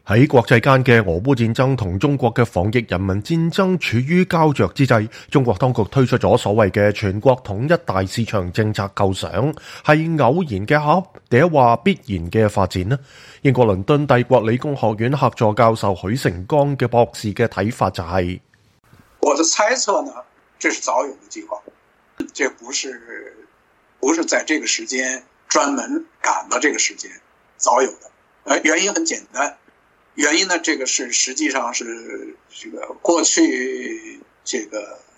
喺國際間嘅俄烏戰爭同中國嘅防疫人民戰爭處於膠着之際，中國當局推出咗所謂嘅全國統一大市場政策構想，係偶然嘅巧合，定係話必然嘅發展呢？英國倫敦帝國理工學院客座教授許成剛嘅博士嘅睇法就係： 我的猜測呢，這是早有的計劃，這不是在這個時間專門趕到這個時間，早有的。原因很簡單。原因呢？這個是實際上是這個過去這個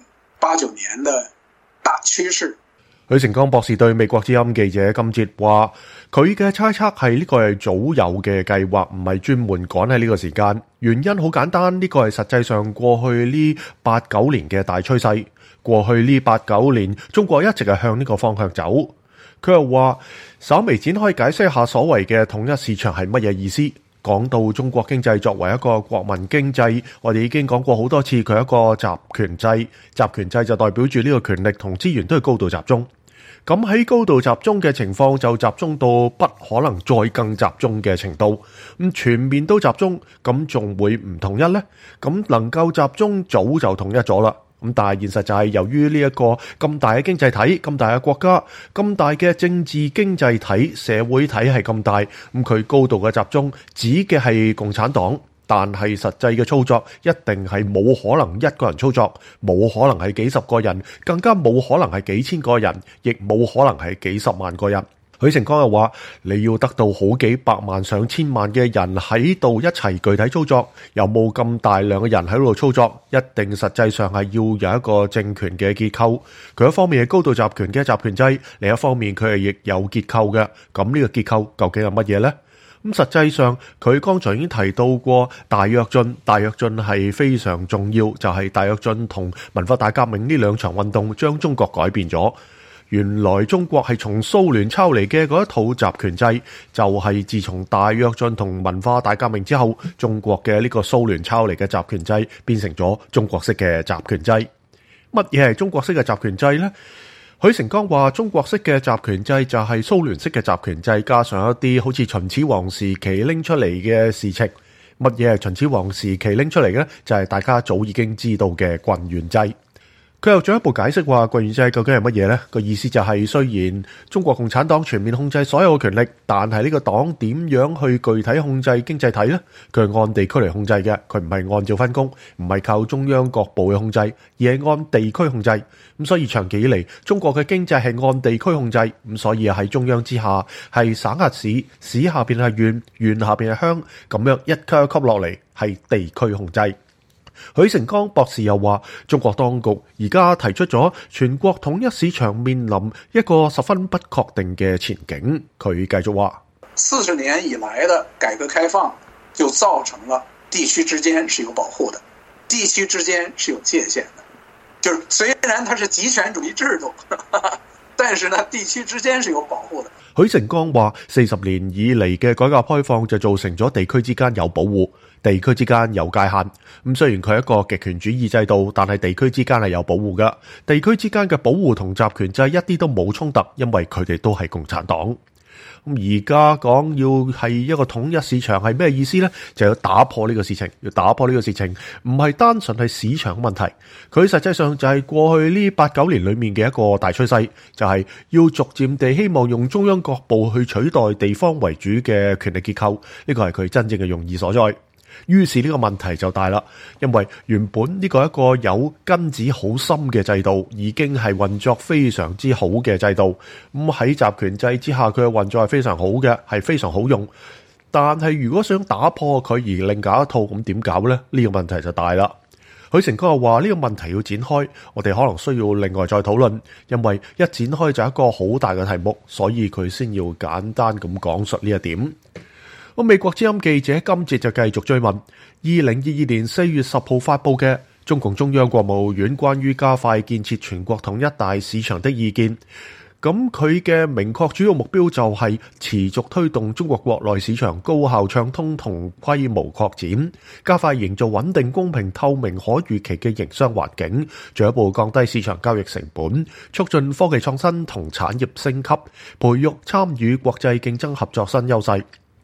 8、9年的大趨勢。 許成剛博士對美國之音記者金哲話：佢嘅猜測係呢個係早有嘅計劃，唔係專門趕喺呢個時間。原因好簡單，呢個係實際上過去呢8、9年嘅大趨勢。過去呢8、9年，中國一直係向呢個方向走。佢又話：稍微展開解釋下所謂嘅統一市場係乜嘢意思。講到中國經濟作為一個國民經濟，我哋已經講過好多次，佢係一個集權制。集權制就代表住呢個權力同資源都係高度集中。咁喺高度集中嘅情況，就集中到不可能再更集中嘅程度。咁全面都集中，咁仲會唔統一呢？咁能夠集中早就統一咗啦。咁但係現實就係由於呢一個咁大嘅經濟體、咁大嘅國家、咁大嘅政治經濟體、社會體係咁大，咁佢高度嘅集中指嘅係共產黨，但係實際嘅操作一定係冇可能一個人操作，冇可能係幾十個人，更加冇可能係幾千個人，亦冇可能係幾十萬個人。許成剛又話：你要得到好幾百萬上千萬嘅人喺度一齊具體操作，有冇咁大量嘅人喺度操作？一定實際上係要有一個政權嘅結構。佢一方面係高度集權嘅集權制，另一方面佢係亦有結構嘅。咁呢個結構究竟係乜嘢呢？咁實際上佢剛才已經提到過大躍進，大躍進係非常重要，就係大躍進同文化大革命呢兩場運動將中國改變咗。原來中國係從蘇聯抄嚟嘅嗰一套集權制，就係自從大躍進同文化大革命之後，中國嘅呢個蘇聯抄嚟嘅集權制變成咗中國式嘅集權制。乜嘢係中國式嘅集權制呢？許成剛話：中國式嘅集權制就係蘇聯式嘅集權制，加上一啲好似秦始皇時期拎出嚟嘅事情。乜嘢係秦始皇時期拎出嚟嘅呢？就係大家早已經知道嘅郡縣制。佢又進一步解釋話，郡縣制究竟係乜嘢呢？個意思就係雖然中國共產黨全面控制所有嘅權力，但係呢個黨點樣去具體控制經濟體呢？佢係按地區嚟控制嘅，佢唔係按照分工，唔係靠中央各部嘅控制，而係按地區控制。咁所以長期以嚟，中國嘅經濟係按地區控制，咁所以喺中央之下係省轄市，市下邊係縣，縣下邊係鄉，咁樣一級一級落嚟係地區控制。許成剛博士又話，中國當局而家提出咗全國統一市場面臨一個十分不確定嘅前景。佢繼續話 ，40年以來的改革開放就造成了地區之間是有保護的，地區之間是有界限的。就是雖然它是集權主義制度，但是呢，地區之間是有保護的。 許成剛話，40年以嚟嘅改革開放就造成咗地區之間有保護，地區之間有界限。咁雖然佢係一個極權主義制度，但係地區之間係有保護㗎。地區之間嘅保護同集權制一啲都冇衝突，因為佢哋都係共產黨。咁而家講要係一個統一市場係咩意思呢？就要打破呢個事情，要打破呢個事情，唔係單純係市場問題，佢實際上就係過去呢8、9年裏面嘅一個大趨勢，就係要逐漸地希望用中央各部去取代地方為主嘅權力結構，呢個係佢真正嘅用意所在。於是呢個問題就大啦，因為原本呢個一個有根子好深嘅制度，已經係運作非常之好嘅制度。咁喺集權制之下，佢嘅運作係非常好嘅，係非常好用。但係如果想打破佢而另搞一套，咁點搞呢？呢個問題就大啦。許成剛又話呢個問題要展開，我哋可能需要另外再討論，因為一展開就係一個好大嘅題目，所以佢先要簡單咁講述呢一點。美國之音記者金哲就繼續追問2022年4月10號發佈嘅中共中央國務院關於加快建設全國統一大市場的意見。咁佢嘅明確主要目標就係持續推動中國國內市場高效暢通同規模擴展，加快營造穩定、公平、透明、可預期嘅營商環境，進一步降低市場交易成本，促進科技創新同產業升級，培育參與國際競爭合作新優勢。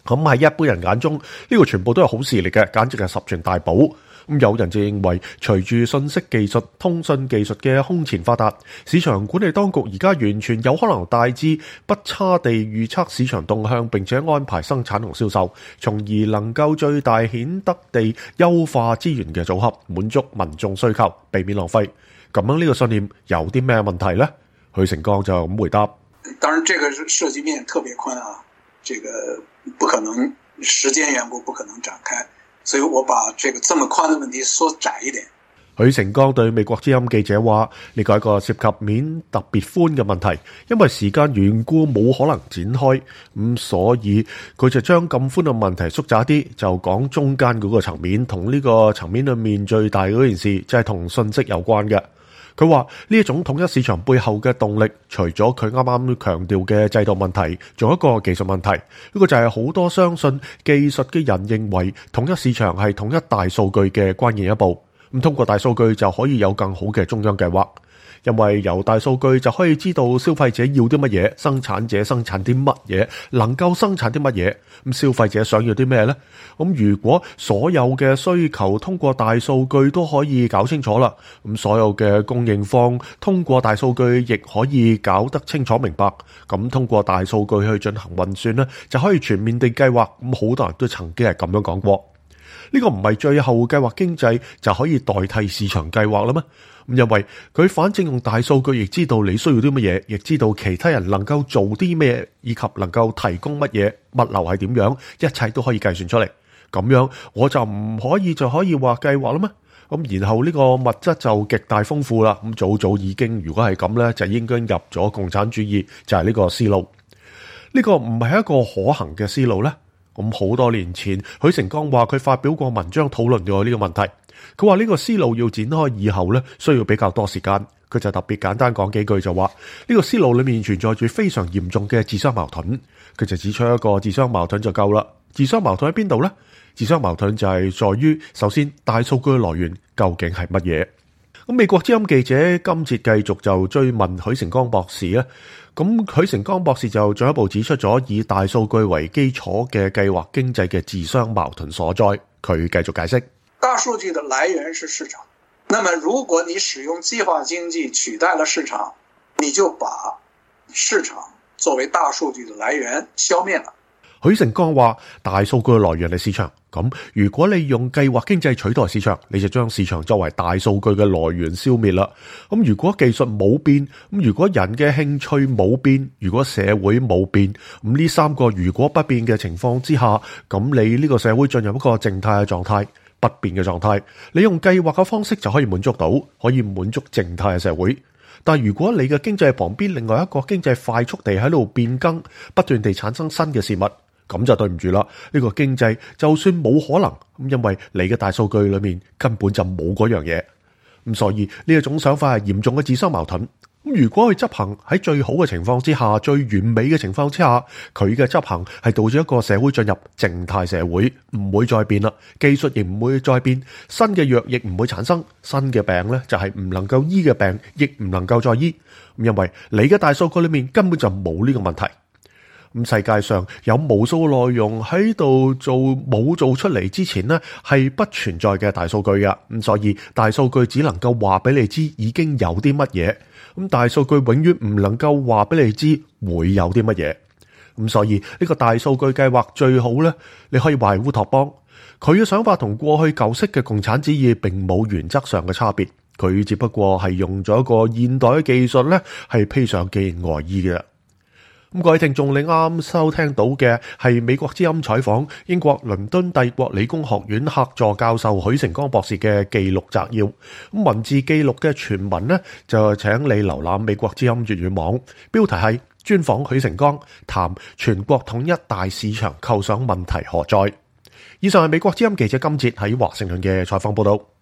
咁喺一般人眼中，呢個全部都係好事嚟嘅，簡直係十全大寶。咁有人就認為，隨住信息技術、通訊技術嘅空前發達，市場管理當局而家完全有可能大致不差地預測市場動向，並且安排生產同銷售，從而能夠最大顯得地優化資源嘅組合，滿足民眾需求，避免浪費。咁樣呢個信念有啲咩問題呢？許成剛就咁回答： 當然，這個涉及面特別寬啊，這個不可能，時間緣故不可能展開。所以我把這個這麼寬的問題縮窄一點。 許成剛對美國之音記者話：呢個係一個涉及面特別寬嘅問題，因為時間緣故冇可能展開，所以佢就將咁寬嘅問題縮窄啲，就講中間嗰個層面，同呢個層面裏面最大嗰件事，就係同信息有關嘅。佢話呢一種統一市場背後嘅動力，除咗佢啱啱強調嘅制度問題，仲有一個技術問題。呢個就係好多相信技術嘅人認為統一市場係統一大數據嘅關鍵一步。咁通過大數據就可以有更好嘅中央計劃，因為由大數據就可以知道消費者要啲乜嘢，生產者生產啲乜嘢，能夠生產啲乜嘢。咁消費者想要啲咩呢？咁如果所有嘅需求通過大數據都可以搞清楚啦，咁所有嘅供應方通過大數據亦可以搞得清楚明白。咁通過大數據去進行運算呢，就可以全面地計劃。咁好多人都曾經係咁樣講過。呢個唔係最後計劃經濟就可以代替市場計劃啦咩？因為佢反正用大數據，亦知道你需要啲乜嘢，亦知道其他人能夠做啲咩，以及能夠提供乜嘢，物流係點樣，一切都可以計算出嚟。咁樣我就唔可以話計劃啦咩？咁然後呢個物質就極大豐富啦。咁早已經，如果係咁呢，就應該入咗共產主義，就係呢個思路。呢個唔係一個可行嘅思路呢？咁好多年前，許成剛話佢發表過文章討論咗呢個問題。佢話呢個思路要展開以後呢，需要比較多時間。佢就特別簡單講幾句就話，呢個思路裏面存在住非常嚴重嘅自相矛盾。佢就指出一個自相矛盾就夠啦。自相矛盾喺邊度呢？自相矛盾就係在於，首先大數據來源究竟係乜嘢？咁美國之音記者今節繼續就追問許成剛博士咧。咁許成剛博士就進一步指出咗以大數據為基礎嘅計劃經濟嘅自相矛盾所在。佢繼續解釋： 大數據的來源是市場，那麼如果你使用計劃經濟取代了市場，你就把市場作為大數據的來源消滅了。 許成剛話大數據來源係市場，咁如果你用計劃經濟取代市場，你就將市場作為大數據嘅來源消滅啦。咁如果技術冇變，咁如果人嘅興趣冇變，如果社會冇變，咁呢三個如果不變嘅情況之下，咁你呢個社會進入一個靜態嘅狀態，不變嘅狀態，你用計劃嘅方式就可以滿足到，可以滿足靜態嘅社會。但如果你嘅經濟旁邊另外一個經濟快速地喺度變更，不斷地產生新嘅事物，咁就對唔住啦，呢個經濟就算冇可能，因為你嘅大數據裏面根本就冇嗰樣嘢，咁所以呢一種想法係嚴重嘅自相矛盾。咁如果去執行喺最好嘅情況之下，最完美嘅情況之下，佢嘅執行係導致一個社會進入靜態社會，唔會再變啦，技術亦唔會再變，新嘅藥亦唔會產生，新嘅病呢就係唔能夠醫嘅病，亦唔能夠再醫，因為你嘅大數據裏面根本就冇呢個問題。咁世界上有無數內容喺度冇做出嚟之前呢，係不存在嘅大數據㗎。咁所以大數據只能夠話俾你知已經有啲乜嘢，咁大數據永遠唔能夠話俾你知會有啲乜嘢。咁所以呢個大數據計劃最好呢，你可以話係烏托邦。佢嘅想法同過去舊式嘅共產主義並冇原則上嘅差別，佢只不過係用咗一個現代嘅技術呢，係披上件外衣嘅。咁各位聽眾，你啱收聽到嘅係美國之音採訪英國倫敦帝國理工學院客座教授許成剛博士嘅記錄摘要。咁文字記錄嘅全文呢，就請你瀏覽美國之音粵語網，標題係專訪許成剛，談全國統一大市場構想問題何在。以上係美國之音記者今節喺華盛頓嘅採訪報道。